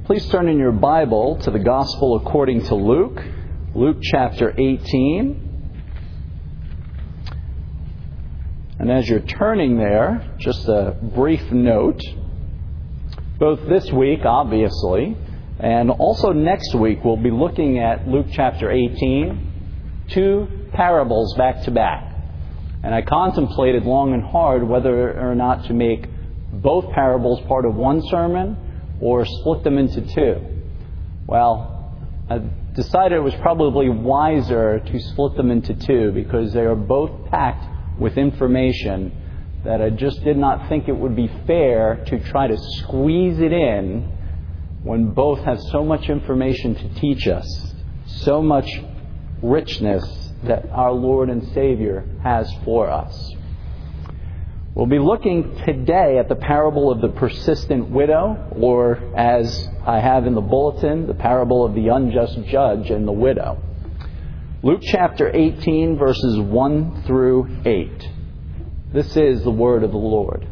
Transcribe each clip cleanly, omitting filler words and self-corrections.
Please turn in your Bible to the Gospel according to Luke, Luke chapter 18. And as you're turning there, just a brief note. Both this week, obviously, and also next week, we'll be looking at Luke chapter 18, two parables back to back. And I contemplated long and hard whether or not to make both parables part of one sermon or split them into two. Well, I decided it was probably wiser to split them into two because they are both packed with information that I just did not think it would be fair to try to squeeze it in when both have so much information to teach us, so much richness that our Lord and Savior has for us. We'll be looking today at the parable of the persistent widow, or as I have in the bulletin, the parable of the unjust judge and the widow. Luke chapter 18, verses 1 through 8. This is the word of the Lord.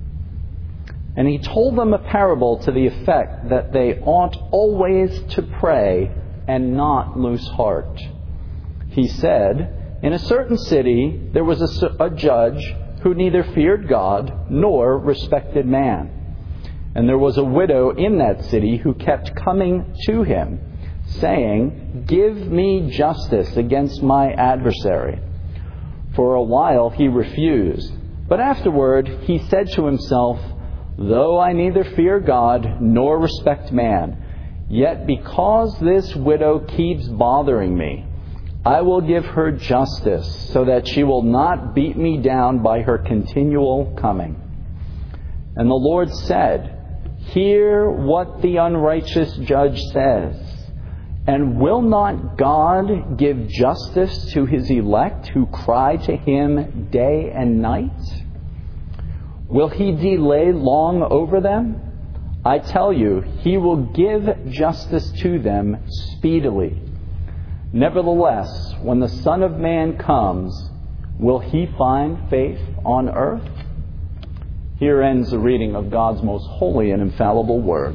And he told them a parable to the effect that they ought always to pray and not lose heart. He said, "In a certain city there was a judge who neither feared God nor respected man. And there was a widow in that city who kept coming to him, saying, 'Give me justice against my adversary.' For a while he refused, but afterward he said to himself, 'Though I neither fear God nor respect man, yet because this widow keeps bothering me, I will give her justice so that she will not beat me down by her continual coming.' And the Lord said, 'Hear what the unrighteous judge says. And will not God give justice to his elect who cry to him day and night? Will he delay long over them? I tell you, he will give justice to them speedily. Nevertheless, when the Son of Man comes, will he find faith on earth?'" Here ends the reading of God's most holy and infallible word.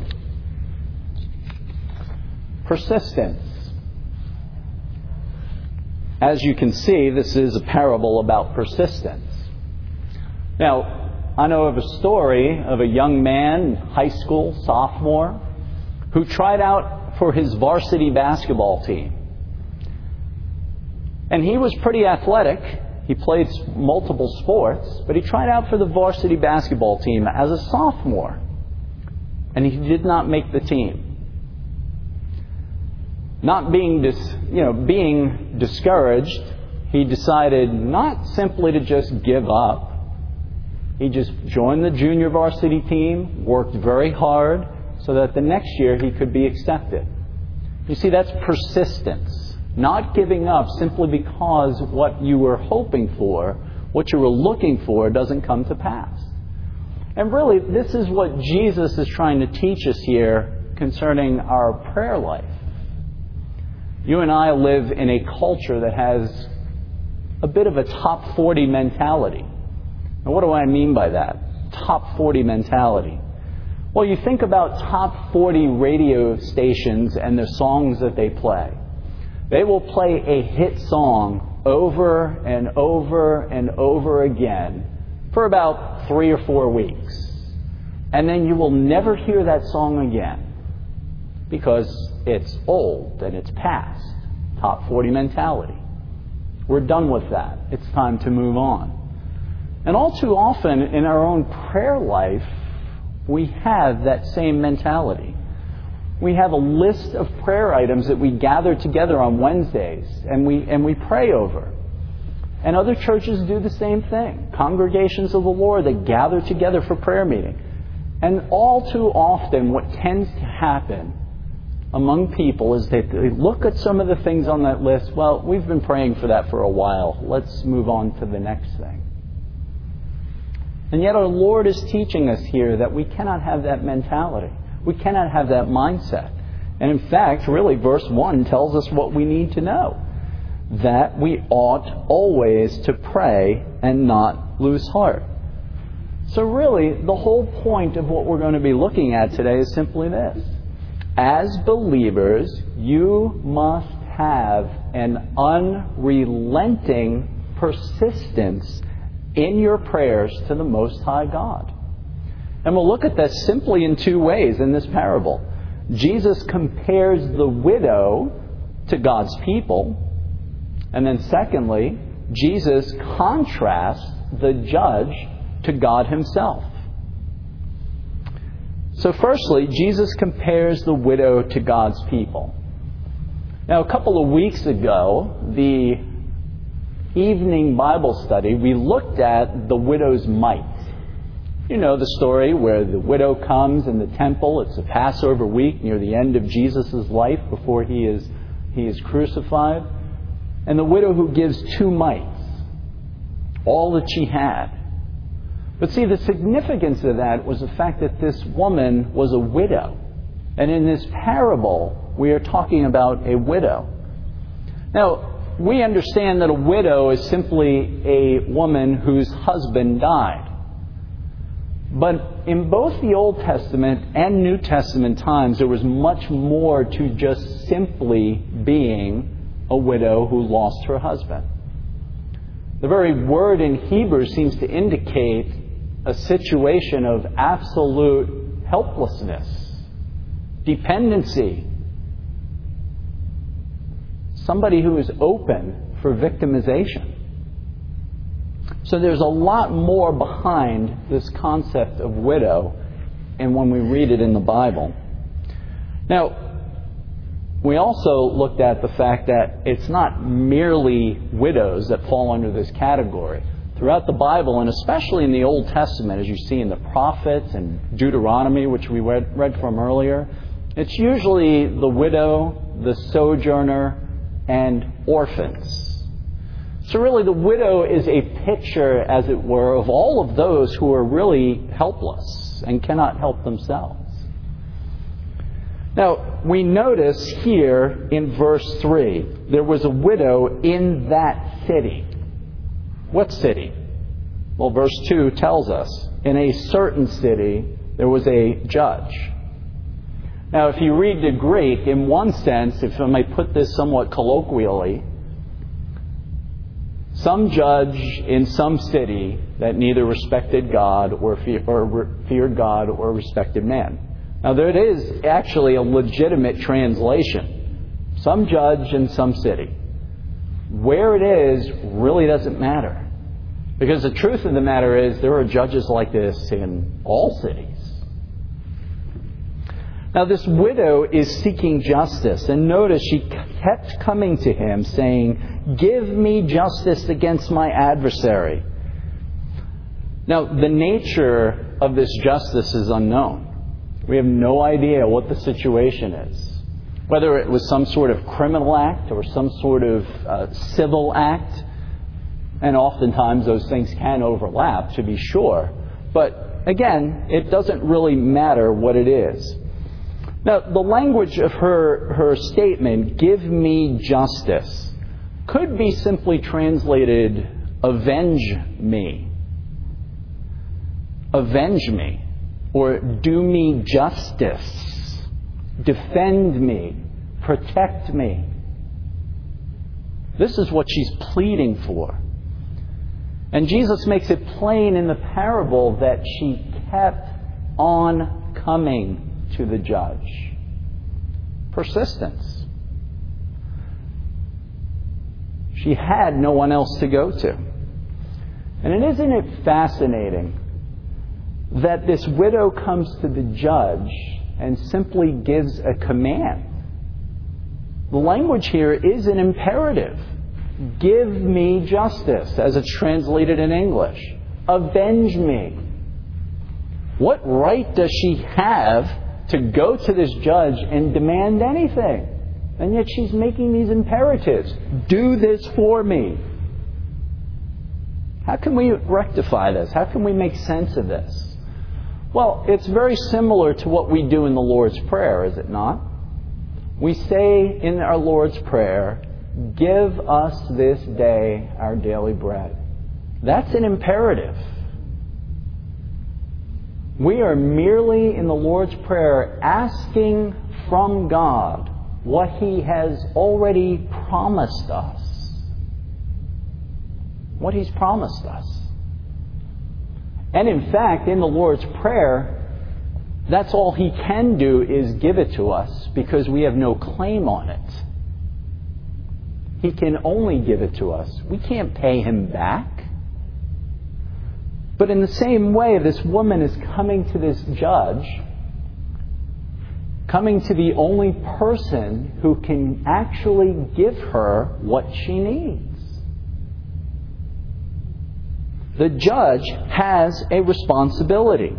Persistence. As you can see, this is a parable about persistence. Now, I know of a story of a young man, high school sophomore, who tried out for his varsity basketball team. And he was pretty athletic. He played multiple sports, but he tried out for the varsity basketball team as a sophomore. And he did not make the team. Not being discouraged, he decided not simply to just give up. He just joined the junior varsity team, worked very hard so that the next year he could be accepted. You see, that's persistence. Not giving up simply because what you were hoping for, what you were looking for, doesn't come to pass. And really, this is what Jesus is trying to teach us here concerning our prayer life. You and I live in a culture that has a bit of a top 40 mentality. Now, what do I mean by that? Top 40 mentality. Well, you think about top 40 radio stations and the songs that they play. They will play a hit song over and over and over again for about 3 or 4 weeks. And then you will never hear that song again because it's old and it's past. Top 40 mentality. We're done with that. It's time to move on. And all too often in our own prayer life, we have that same mentality. We have a list of prayer items that we gather together on Wednesdays and we pray over. And other churches do the same thing. Congregations of the Lord that gather together for prayer meeting. And all too often what tends to happen among people is that they look at some of the things on that list. Well, we've been praying for that for a while. Let's move on to the next thing. And yet our Lord is teaching us here that we cannot have that mentality. We cannot have that mindset. And in fact, really, verse 1 tells us what we need to know. That we ought always to pray and not lose heart. So really, the whole point of what we're going to be looking at today is simply this. As believers, you must have an unrelenting persistence in your prayers to the Most High God. And we'll look at that simply in two ways in this parable. Jesus compares the widow to God's people. And then secondly, Jesus contrasts the judge to God himself. So firstly, Jesus compares the widow to God's people. Now, a couple of weeks ago, the evening Bible study, we looked at the widow's mite. You know the story where the widow comes in the temple. It's a Passover week near the end of Jesus' life before he is crucified. And the widow who gives 2 mites, all that she had. But see, the significance of that was the fact that this woman was a widow. And in this parable, we are talking about a widow. Now, we understand that a widow is simply a woman whose husband died. But in both the Old Testament and New Testament times, there was much more to just simply being a widow who lost her husband. The very word in Hebrew seems to indicate a situation of absolute helplessness, dependency, somebody who is open for victimization. So there's a lot more behind this concept of widow and when we read it in the Bible. Now, we also looked at the fact that it's not merely widows that fall under this category. Throughout the Bible, and especially in the Old Testament, as you see in the prophets and Deuteronomy, which we read from earlier, it's usually the widow, the sojourner, and orphans. So really the widow is a picture, as it were, of all of those who are really helpless and cannot help themselves. Now, we notice here in verse 3, there was a widow in that city. What city? Well, verse 2 tells us, in a certain city, there was a judge. Now, if you read the Greek, in one sense, if I may put this somewhat colloquially, some judge in some city that neither respected God or feared God or respected man. Now, there it is actually a legitimate translation. Some judge in some city. Where it is really doesn't matter. Because the truth of the matter is there are judges like this in all cities. Now, this widow is seeking justice. And notice she kept coming to him saying, "Give me justice against my adversary." Now, the nature of this justice is unknown. We have no idea what the situation is. Whether it was some sort of criminal act or some sort of civil act. And oftentimes those things can overlap, to be sure. But again, it doesn't really matter what it is. Now, the language of her statement, "Give me justice," could be simply translated, "Avenge me." Avenge me. Or do me justice. Defend me. Protect me. This is what she's pleading for. And Jesus makes it plain in the parable that she kept on coming to the judge. Persistence. She had no one else to go to. And isn't it fascinating that this widow comes to the judge and simply gives a command? The language here is an imperative. Give me justice, as it's translated in English. Avenge me. What right does she have to go to this judge and demand anything? And yet she's making these imperatives. Do this for me. How can we rectify this? How can we make sense of this? Well, it's very similar to what we do in the Lord's Prayer, is it not? We say in our Lord's Prayer, "Give us this day our daily bread." That's an imperative. We are merely in the Lord's Prayer asking from God what He has already promised us. What He's promised us. And in fact, in the Lord's Prayer, that's all He can do is give it to us because we have no claim on it. He can only give it to us. We can't pay Him back. But in the same way, this woman is coming to this judge, coming to the only person who can actually give her what she needs. The judge has a responsibility.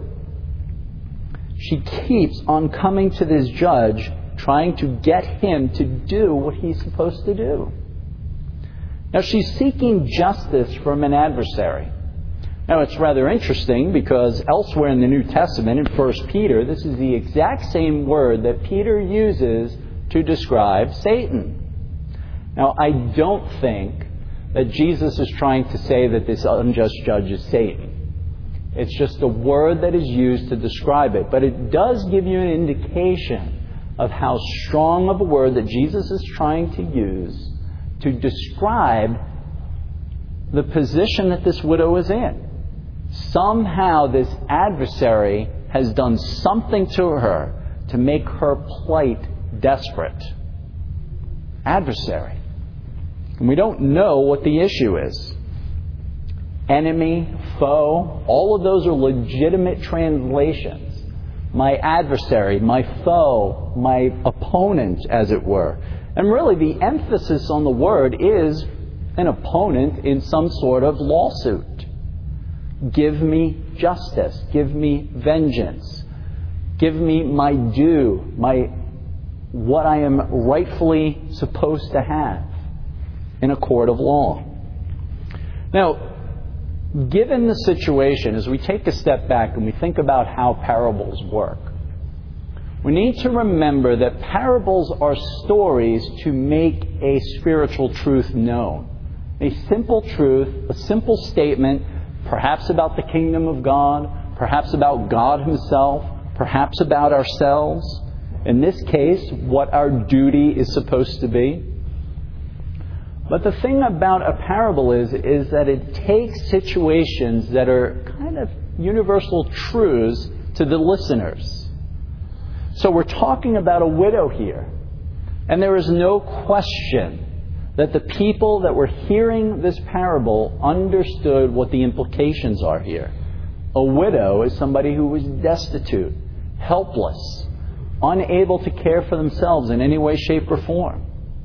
She keeps on coming to this judge, trying to get him to do what he's supposed to do. Now, she's seeking justice from an adversary. Now, it's rather interesting because elsewhere in the New Testament, in 1 Peter, this is the exact same word that Peter uses to describe Satan. Now, I don't think that Jesus is trying to say that this unjust judge is Satan. It's just a word that is used to describe it. But it does give you an indication of how strong of a word that Jesus is trying to use to describe the position that this widow is in. Somehow this adversary has done something to her to make her plight desperate. Adversary. And we don't know what the issue is. Enemy, foe, all of those are legitimate translations. My adversary, my foe, my opponent, as it were. And really the emphasis on the word is an opponent in some sort of lawsuit. Give me justice. Give me vengeance. Give me my due, what I am rightfully supposed to have in a court of law. Now, given the situation, as we take a step back and we think about how parables work, we need to remember that parables are stories to make a spiritual truth known. A simple truth, a simple statement, perhaps about the kingdom of God, perhaps about God Himself, perhaps about ourselves. In this case, what our duty is supposed to be. But the thing about a parable is that it takes situations that are kind of universal truths to the listeners. So we're talking about a widow here. And there is no question that the people that were hearing this parable understood what the implications are here. A widow is somebody who was destitute, helpless, unable to care for themselves in any way, shape, or form.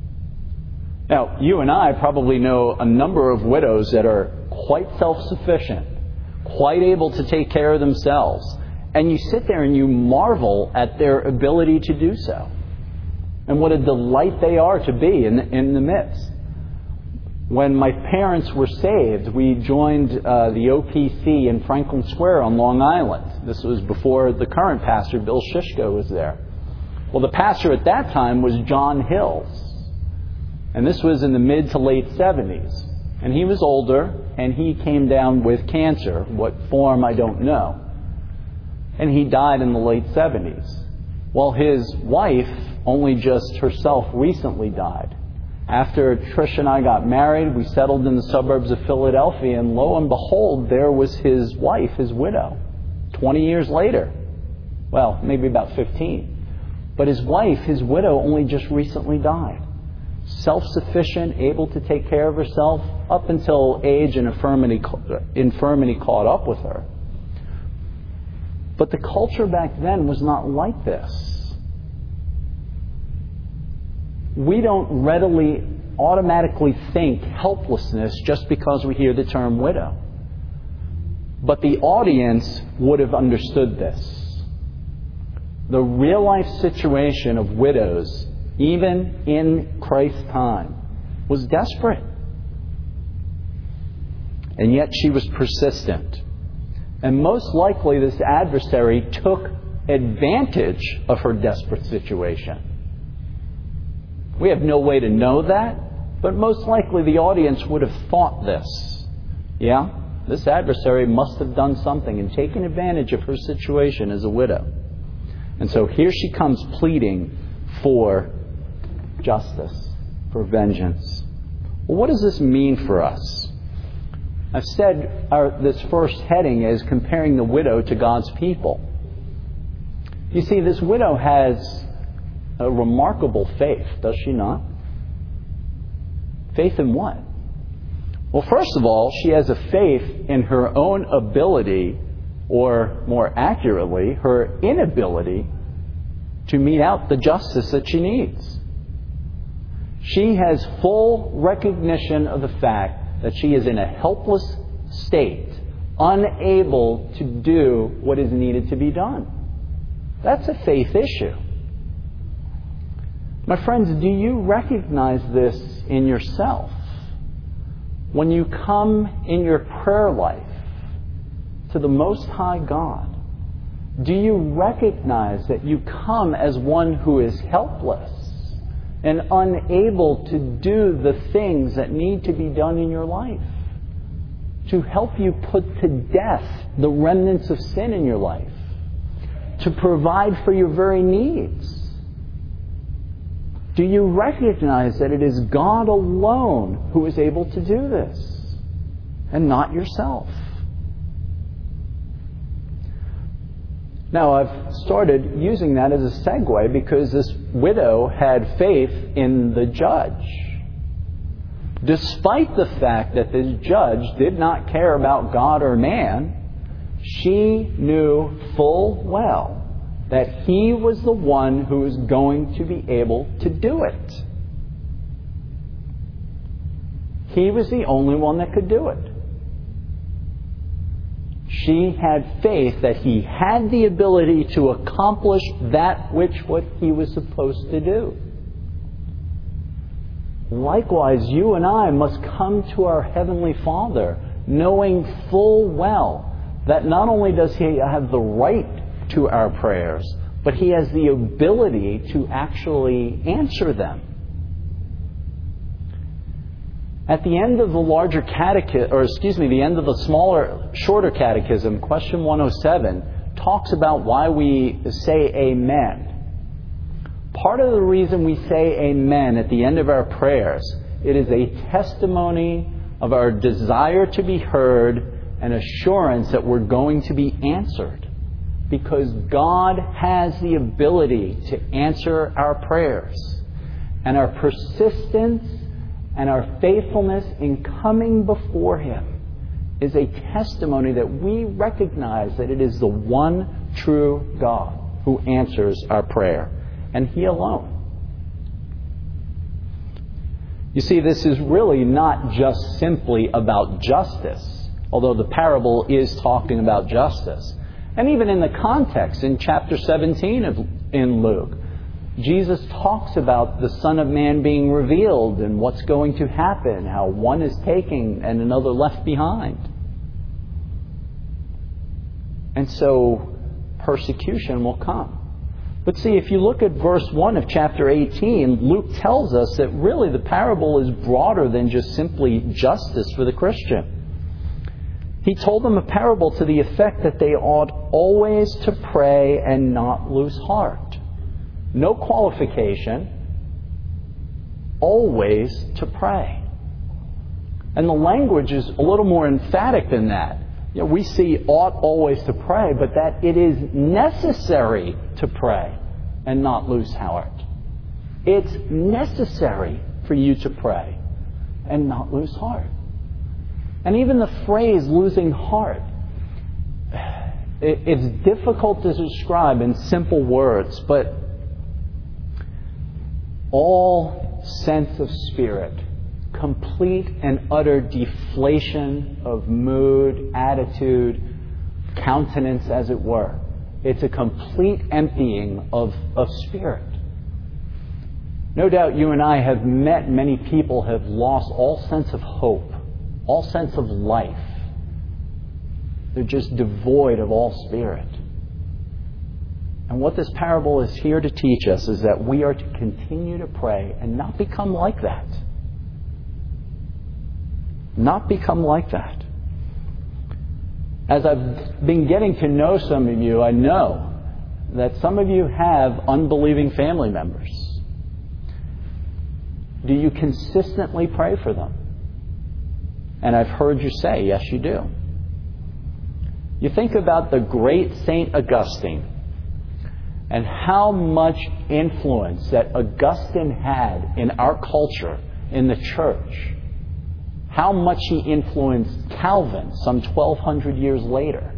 Now, you and I probably know a number of widows that are quite self-sufficient, quite able to take care of themselves. And you sit there and you marvel at their ability to do so. And what a delight they are to be in the midst. When my parents were saved, we joined the OPC in Franklin Square on Long Island. This was before the current pastor, Bill Shishko, was there. Well, the pastor at that time was John Hills. And this was in the mid to late 70s. And he was older, and he came down with cancer. What form, I don't know. And he died in the late 70s. Well, his wife, only just herself, recently died. After Trish and I got married, we settled in the suburbs of Philadelphia, and lo and behold, there was his wife, his widow, 20 years later. Well, maybe about 15. But his wife, his widow, only just recently died. Self-sufficient, able to take care of herself up until age and infirmity caught up with her. But the culture back then was not like this. We don't readily, automatically think helplessness just because we hear the term widow. But the audience would have understood this. The real life situation of widows, even in Christ's time, was desperate. And yet she was persistent. And most likely this adversary took advantage of her desperate situation. We have no way to know that, but most likely the audience would have thought this. Yeah, this adversary must have done something and taken advantage of her situation as a widow. And so here she comes pleading for justice, for vengeance. Well, what does this mean for us? I've said this first heading is comparing the widow to God's people. You see, this widow has a remarkable faith, does she not? Faith in what? Well, first of all, she has a faith in her own ability, or more accurately, her inability to mete out the justice that she needs. She has full recognition of the fact that she is in a helpless state, unable to do what is needed to be done. That's a faith issue. My friends, do you recognize this in yourself? When you come in your prayer life to the Most High God, do you recognize that you come as one who is helpless and unable to do the things that need to be done in your life to help you put to death the remnants of sin in your life, to provide for your very needs? Do you recognize that it is God alone who is able to do this and not yourself? Now, I've started using that as a segue because this widow had faith in the judge. Despite the fact that this judge did not care about God or man, she knew full well that he was the one who was going to be able to do it. He was the only one that could do it. She had faith that he had the ability to accomplish that what he was supposed to do. Likewise, you and I must come to our Heavenly Father knowing full well that not only does He have the right to our prayers, but He has the ability to actually answer them. At the end of the larger catechism, the end of the shorter catechism, question 107 talks about why we say amen. Part of the reason we say amen at the end of our prayers, it is a testimony of our desire to be heard and assurance that we're going to be answered. Because God has the ability to answer our prayers. And our persistence and our faithfulness in coming before Him is a testimony that we recognize that it is the one true God who answers our prayer. And He alone. You see, this is really not just simply about justice, although the parable is talking about justice. And even in the context, in chapter 17 in Luke, Jesus talks about the Son of Man being revealed and what's going to happen, how one is taken and another left behind. And so persecution will come. But see, if you look at verse 1 of chapter 18, Luke tells us that really the parable is broader than just simply justice for the Christian. He told them a parable to the effect that they ought always to pray and not lose heart. No qualification, always to pray. And the language is a little more emphatic than that. We see ought always to pray, but that it is necessary to pray and not lose heart. It's necessary for you to pray and not lose heart. And even the phrase losing heart, it's difficult to describe in simple words, but all sense of spirit, complete and utter deflation of mood, attitude, countenance, as it were. It's a complete emptying of spirit. No doubt you and I have met many people who have lost all sense of hope, all sense of life. They're just devoid of all spirit. And what this parable is here to teach us is that we are to continue to pray and not become like that. Not become like that. As I've been getting to know some of you, I know that some of you have unbelieving family members. Do you consistently pray for them? And I've heard you say, yes, you do. You think about the great St. Augustine and how much influence that Augustine had in our culture, in the church. How much he influenced Calvin some 1,200 years later.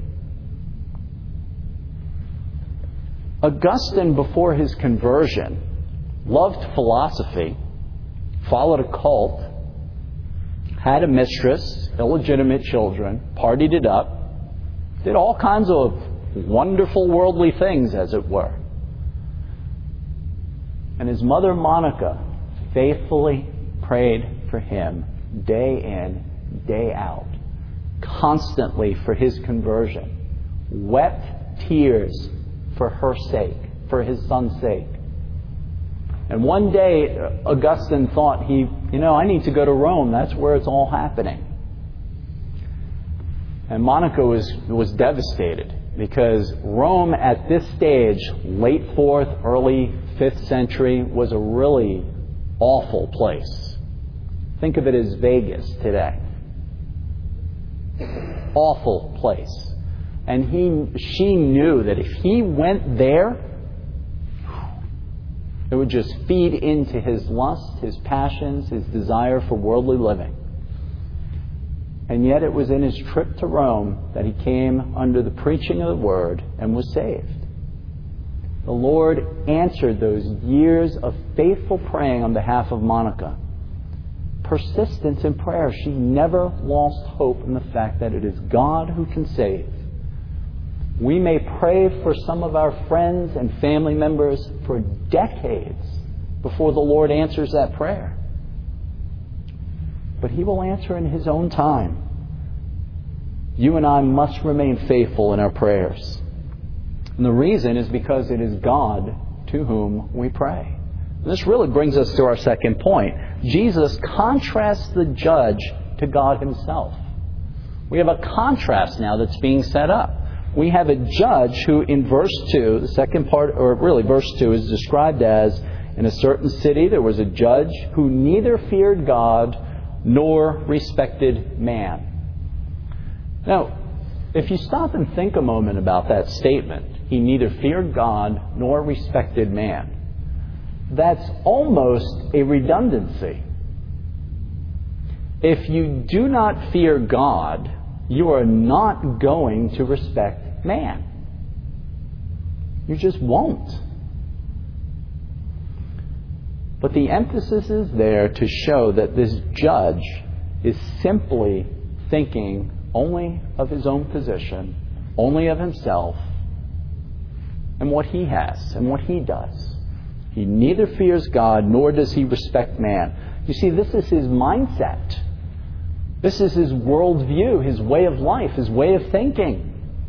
Augustine, before his conversion, loved philosophy, followed a cult, had a mistress, illegitimate children, partied it up, did all kinds of wonderful worldly things, as it were. And his mother Monica faithfully prayed for him day in, day out, constantly for his conversion, wept tears for her sake, for his son's sake. And one day, Augustine thought I need to go to Rome. That's where it's all happening. And Monica was devastated because Rome at this stage, late 4th, early 5th century, was a really awful place. Think of it as Vegas today. Awful place. And she knew that if he went there, it would just feed into his lust, his passions, his desire for worldly living. And yet it was in his trip to Rome that he came under the preaching of the Word and was saved. The Lord answered those years of faithful praying on behalf of Monica. Persistence in prayer. She never lost hope in the fact that it is God who can save. We may pray for some of our friends and family members for decades before the Lord answers that prayer. But He will answer in His own time. You and I must remain faithful in our prayers. And the reason is because it is God to whom we pray. And this really brings us to our second point. Jesus contrasts the judge to God Himself. We have a contrast now that's being set up. We have a judge who in verse 2, the second part, or really verse 2, is described as, in a certain city there was a judge who neither feared God nor respected man. Now, if you stop and think a moment about that statement, he neither feared God nor respected man, that's almost a redundancy. If you do not fear God, you are not going to respect man. You just won't. But the emphasis is there to show that this judge is simply thinking only of his own position, only of himself, and what he has and what he does. He neither fears God nor does he respect man. You see, this is his mindset. This is his worldview, his way of life, his way of thinking.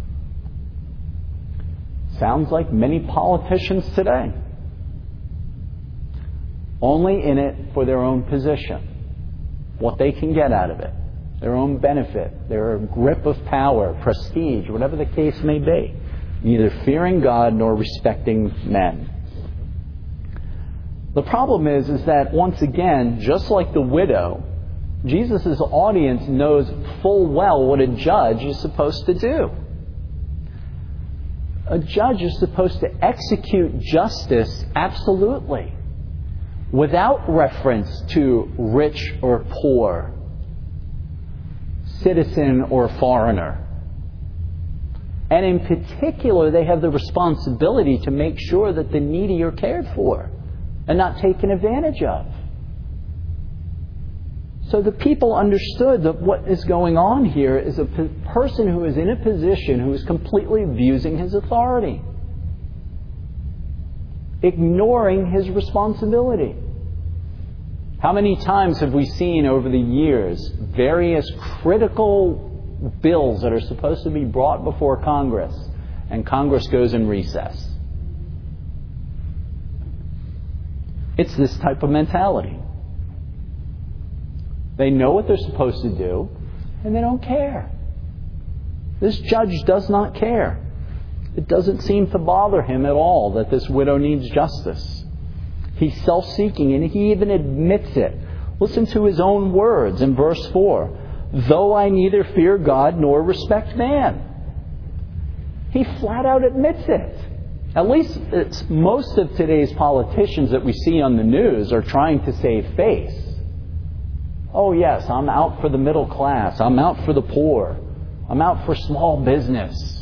Sounds like many politicians today. Only in it for their own position. What they can get out of it. Their own benefit. Their grip of power, prestige, whatever the case may be. Neither fearing God nor respecting men. The problem is that once again, just like the widow, Jesus' audience knows full well what a judge is supposed to do. A judge is supposed to execute justice absolutely, without reference to rich or poor, citizen or foreigner. And in particular, they have the responsibility to make sure that the needy are cared for and not taken advantage of. So the people understood that what is going on here is a person who is in a position who is completely abusing his authority, ignoring his responsibility. How many times have we seen over the years various critical bills that are supposed to be brought before Congress, and Congress goes in recess? It's this type of mentality. They know what they're supposed to do, and they don't care. This judge does not care. It doesn't seem to bother him at all that this widow needs justice. He's self-seeking, and he even admits it. Listen to his own words in verse 4. Though I neither fear God nor respect man. He flat out admits it. At least most of today's politicians that we see on the news are trying to save face. Oh yes, I'm out for the middle class. I'm out for the poor. I'm out for small business.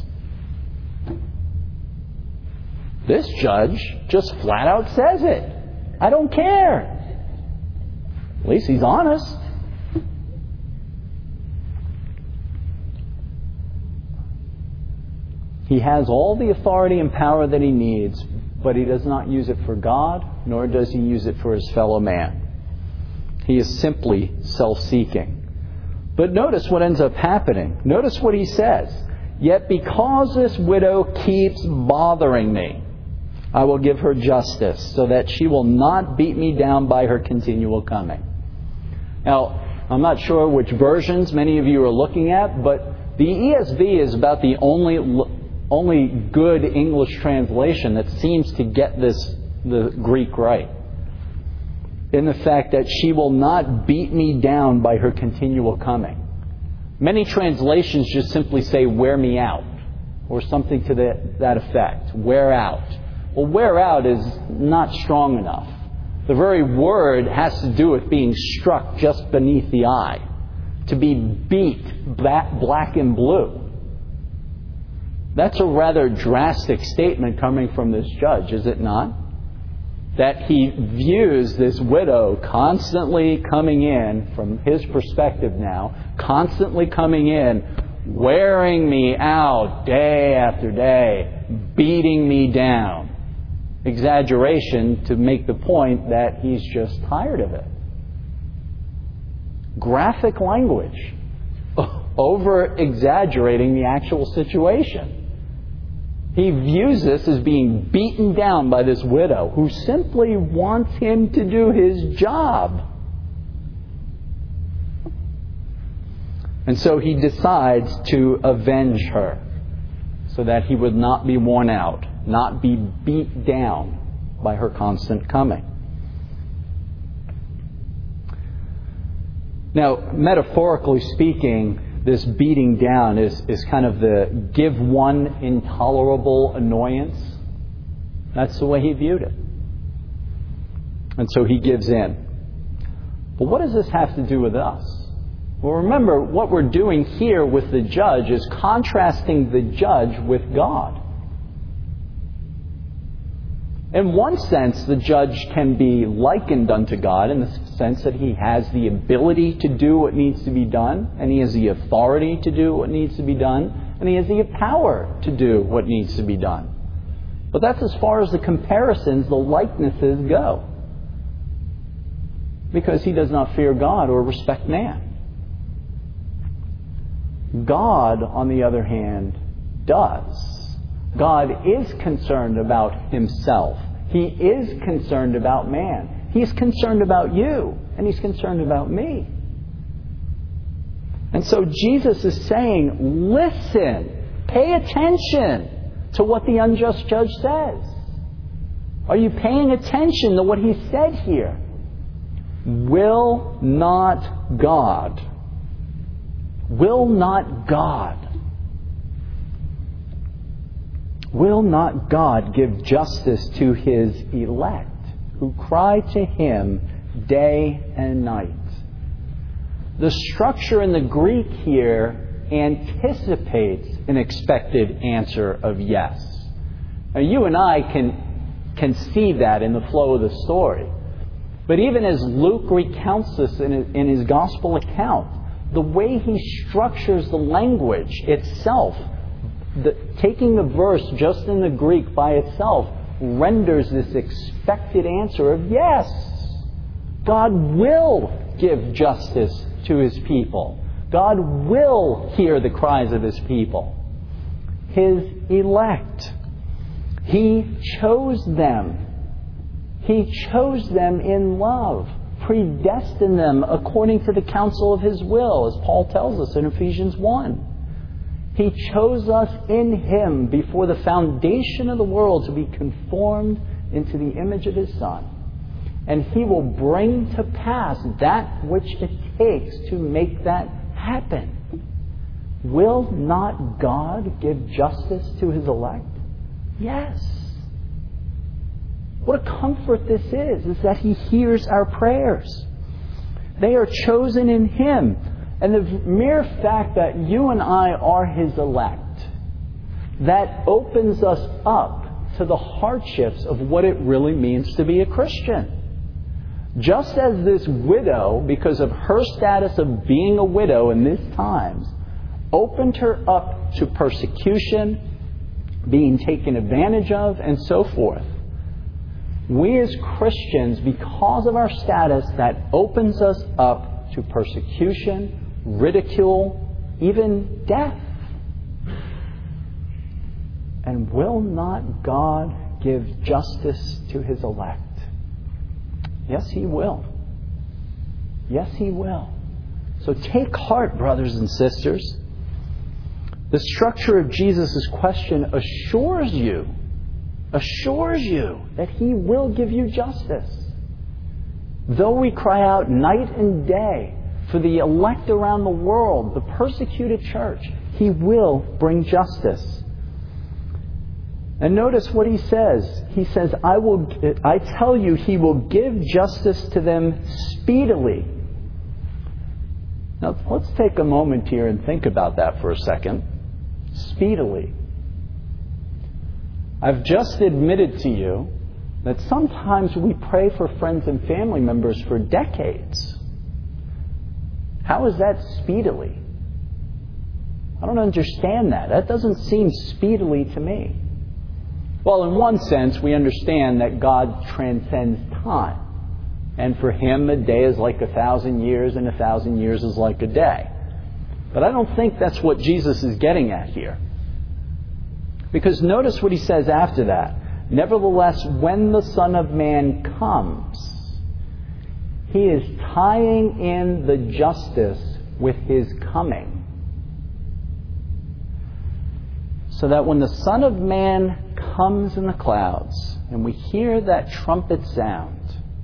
This judge just flat out says it. I don't care. At least he's honest. He has all the authority and power that he needs, but he does not use it for God, nor does he use it for his fellow man. He is simply self-seeking. But notice what ends up happening. Notice what he says. Yet because this widow keeps bothering me, I will give her justice, so that she will not beat me down by her continual coming. Now, I'm not sure which versions many of you are looking at, but the ESV is about the only good English translation that seems to get the Greek right. In the fact that she will not beat me down by her continual coming. Many translations just simply say, wear me out, or something to that effect. Wear out. Well, wear out is not strong enough. The very word has to do with being struck just beneath the eye. To be beat black and blue. That's a rather drastic statement coming from this judge, is it not? That he views this widow constantly coming in, from his perspective now, constantly coming in, wearing me out day after day, beating me down. Exaggeration to make the point that he's just tired of it. Graphic language, over-exaggerating the actual situation. He views this as being beaten down by this widow who simply wants him to do his job. And so he decides to avenge her so that he would not be worn out, not be beat down by her constant coming. Now, metaphorically speaking, this beating down is kind of the give one intolerable annoyance. That's the way he viewed it. And so he gives in. But what does this have to do with us? Well, remember, what we're doing here with the judge is contrasting the judge with God. In one sense, the judge can be likened unto God in the sense that he has the ability to do what needs to be done, and he has the authority to do what needs to be done, and he has the power to do what needs to be done. But that's as far as the comparisons, the likenesses go. Because he does not fear God or respect man. God, on the other hand, does. God is concerned about himself. He is concerned about man. He's concerned about you, and he's concerned about me. And so Jesus is saying, listen, pay attention to what the unjust judge says. Are you paying attention to what he said here? Will not God Will not God give justice to his elect who cry to him day and night? The structure in the Greek here anticipates an expected answer of yes. Now, you and I can see that in the flow of the story. But even as Luke recounts this in his gospel account, the way he structures the language itself, taking the verse just in the Greek by itself, renders this expected answer of yes. God will give justice to his people. God will hear the cries of his people. His elect. He chose them. He chose them in love, predestined them according to the counsel of his will, as Paul tells us in Ephesians 1. He chose us in Him before the foundation of the world to be conformed into the image of His Son. And He will bring to pass that which it takes to make that happen. Will not God give justice to His elect? Yes. What a comfort this is that He hears our prayers. They are chosen in Him. And the mere fact that you and I are His elect, that opens us up to the hardships of what it really means to be a Christian. Just as this widow, because of her status of being a widow in these times, opened her up to persecution, being taken advantage of, and so forth. We as Christians, because of our status, that opens us up to persecution, ridicule, even death. And will not God give justice to His elect? Yes, He will. Yes, He will. So take heart, brothers and sisters. The structure of Jesus' question assures you that He will give you justice. Though we cry out night and day for the elect around the world, the persecuted church, He will bring justice. And notice what He says. He says, I tell you, He will give justice to them speedily. Now, let's take a moment here and think about that for a second. Speedily. I've just admitted to you that sometimes we pray for friends and family members for decades. How is that speedily? I don't understand that. That doesn't seem speedily to me. Well, in one sense, we understand that God transcends time. And for Him, a day is like 1,000 years, and 1,000 years is like a day. But I don't think that's what Jesus is getting at here. Because notice what He says after that. Nevertheless, when the Son of Man comes, He is tying in the justice with His coming. So that when the Son of Man comes in the clouds, and we hear that trumpet sound,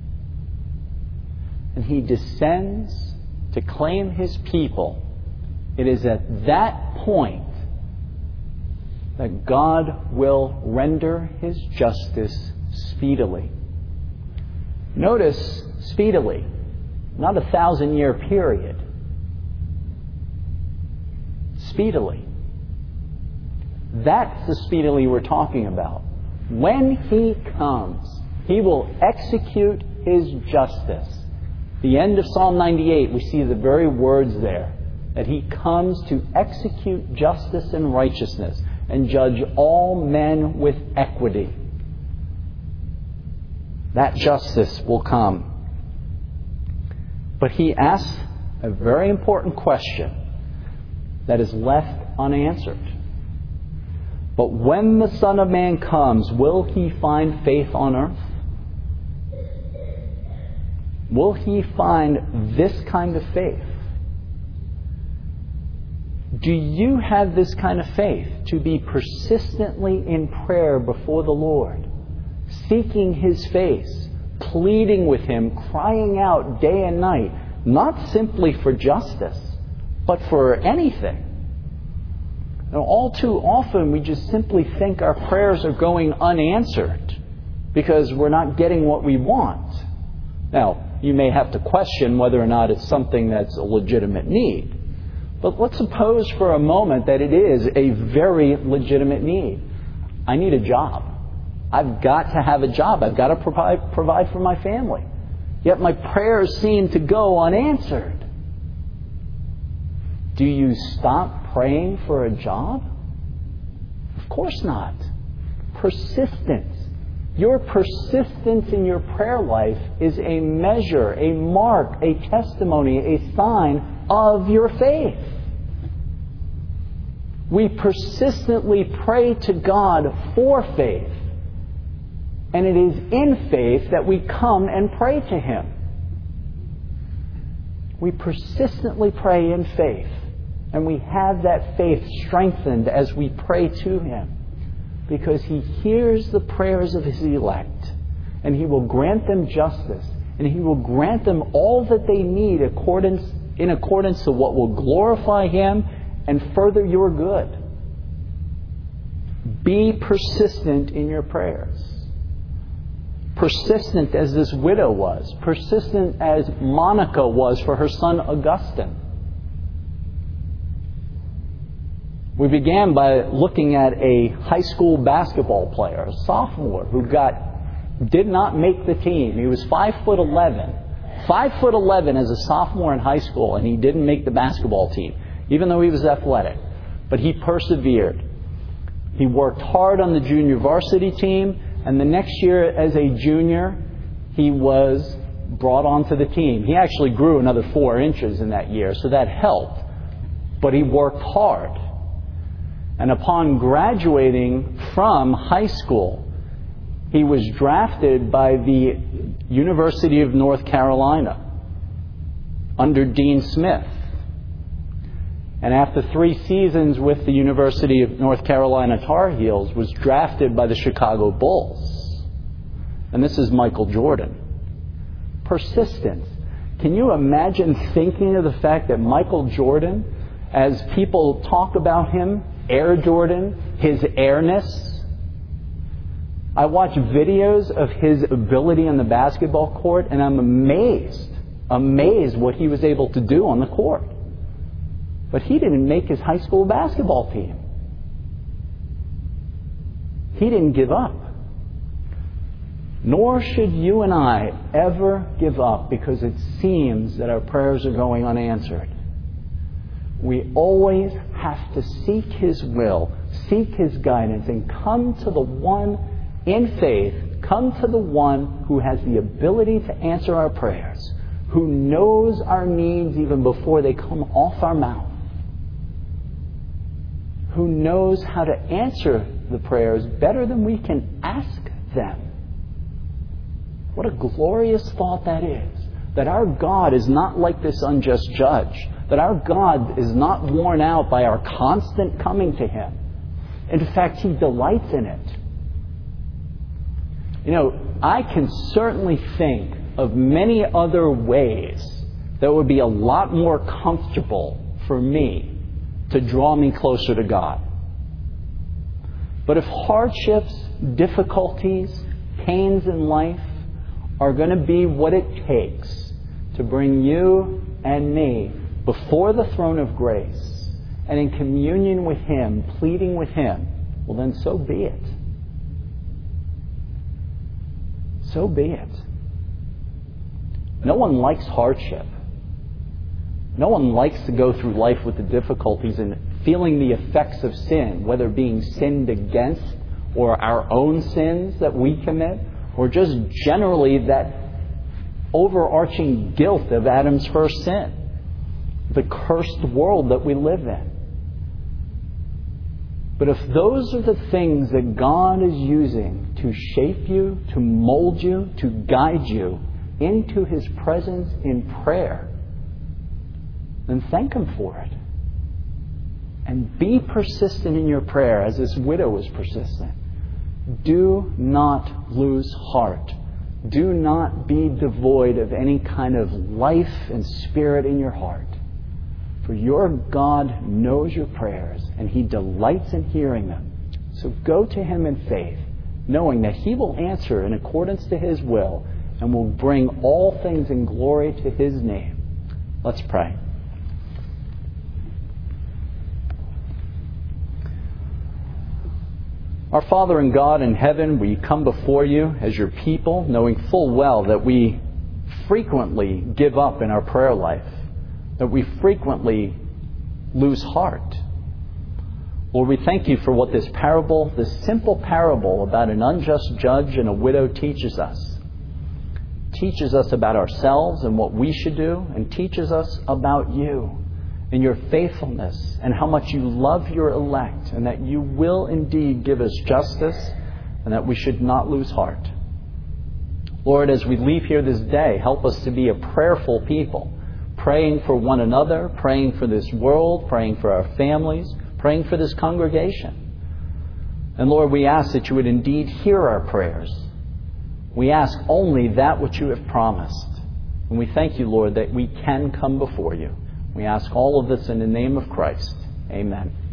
and He descends to claim His people, it is at that point that God will render His justice speedily. Notice, speedily, not 1,000-year period. Speedily. That's the speedily we're talking about. When He comes, He will execute His justice. The end of Psalm 98, we see the very words there, that He comes to execute justice and righteousness and judge all men with equity. That justice will come. But He asks a very important question that is left unanswered. But when the Son of Man comes, will He find faith on earth? Will He find this kind of faith? Do you have this kind of faith to be persistently in prayer before the Lord, seeking His face, pleading with Him, crying out day and night, not simply for justice, but for anything? Now, all too often we just simply think our prayers are going unanswered because we're not getting what we want. Now, you may have to question whether or not it's something that's a legitimate need. But let's suppose for a moment that it is a very legitimate need. I need a job. I've got to have a job. I've got to provide for my family. Yet my prayers seem to go unanswered. Do you stop praying for a job? Of course not. Persistence. Your persistence in your prayer life is a measure, a mark, a testimony, a sign of your faith. We persistently pray to God for faith. And it is in faith that we come and pray to Him. We persistently pray in faith. And we have that faith strengthened as we pray to Him, because He hears the prayers of His elect, and He will grant them justice, and He will grant them all that they need in accordance to what will glorify Him and further your good. Be persistent in your prayers. Persistent as this widow was. Persistent as Monica was for her son Augustine. We began by looking at a high school basketball player, a sophomore, who did not make the team. He was 5'11". 5'11" as a sophomore in high school, and he didn't make the basketball team, even though he was athletic. But he persevered. He worked hard on the junior varsity team, and the next year as a junior, he was brought onto the team. He actually grew another 4 inches in that year, so that helped. But he worked hard. And upon graduating from high school, he was drafted by the University of North Carolina under Dean Smith. And after 3 seasons with the University of North Carolina Tar Heels, was drafted by the Chicago Bulls. And this is Michael Jordan. Persistence. Can you imagine thinking of the fact that Michael Jordan, as people talk about him, Air Jordan, his airness. I watch videos of his ability on the basketball court, and I'm amazed what he was able to do on the court. But he didn't make his high school basketball team. He didn't give up. Nor should you and I ever give up because it seems that our prayers are going unanswered. We always have to seek His will, seek His guidance, and come to the one in faith, come to the one who has the ability to answer our prayers, who knows our needs even before they come off our mouth, who knows how to answer the prayers better than we can ask them. What a glorious thought that is. That our God is not like this unjust judge. That our God is not worn out by our constant coming to Him. In fact, He delights in it. You know, I can certainly think of many other ways that would be a lot more comfortable for me to draw me closer to God. But if hardships, difficulties, pains in life are going to be what it takes to bring you and me before the throne of grace and in communion with Him, pleading with Him, well then so be it. So be it. No one likes hardship. No one likes to go through life with the difficulties and feeling the effects of sin, whether being sinned against or our own sins that we commit, or just generally that overarching guilt of Adam's first sin, the cursed world that we live in. But if those are the things that God is using to shape you, to mold you, to guide you into His presence in prayer, then thank Him for it. And be persistent in your prayer as this widow was persistent. Do not lose heart. Do not be devoid of any kind of life and spirit in your heart. For your God knows your prayers and He delights in hearing them. So go to Him in faith, knowing that He will answer in accordance to His will and will bring all things in glory to His name. Let's pray. Our Father and God in heaven, we come before You as Your people, knowing full well that we frequently give up in our prayer life, that we frequently lose heart. Lord, we thank You for what this parable, this simple parable about an unjust judge and a widow teaches us. Teaches us about ourselves and what we should do, and teaches us about You and Your faithfulness and how much You love Your elect, and that You will indeed give us justice and that we should not lose heart. Lord, as we leave here this day, help us to be a prayerful people, praying for one another, praying for this world, praying for our families, praying for this congregation. And Lord, we ask that you would indeed hear our prayers. We ask only that which you have promised. And we thank you, Lord, that we can come before you. We ask all of this in the name of Christ. Amen.